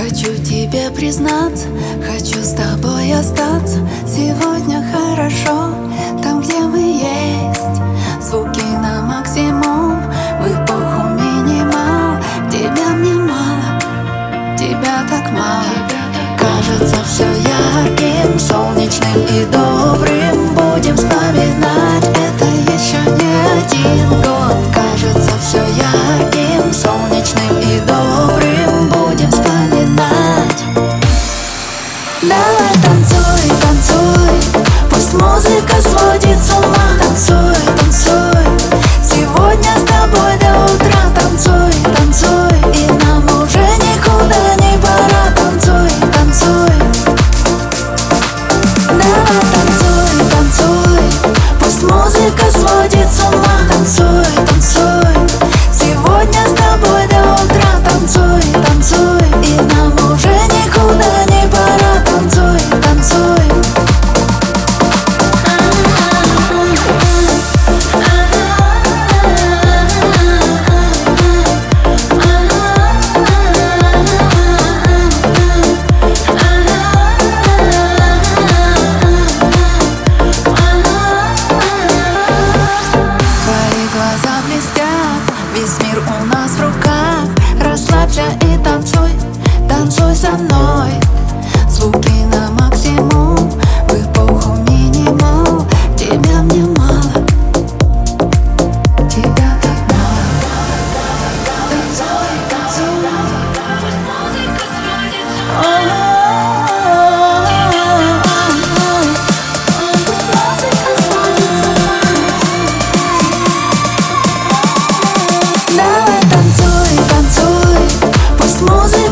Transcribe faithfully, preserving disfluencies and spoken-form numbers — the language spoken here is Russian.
Хочу тебе признаться, хочу с тобой остаться. Сегодня хорошо, там, где мы есть. Звуки на максимум, в эпоху минимал. Тебя мне мало, тебя так мало. Кажется все ярким, солнечным и добрым. Будем вспоминать это еще не один год. Кажется все ярким, солнечным и добрым. Будем вспоминать. Давай танцуй, танцуй, пусть музыка сводит с ума. Танцуй, танцуй, сегодня с тобой до утра. Танцуй, танцуй, и нам уже никуда не пора. Танцуй, танцуй. Давай танцуй, танцуй, пусть музыка сводит с ума. Танцуй, танцуй, сегодня с тобой до утра. Танцуй, танцуй, и нам уже никуда не пора. Танцуй, танцуй. Твои глаза блестят, весь мир у нас в руках. Расслабься и танцуй, танцуй со мной. Звуки на максимум, в эпоху минимал. Тебя мне мало, тебя так мало. Танцуй, танцуй. Давай танцуй, танцуй, пусть музыка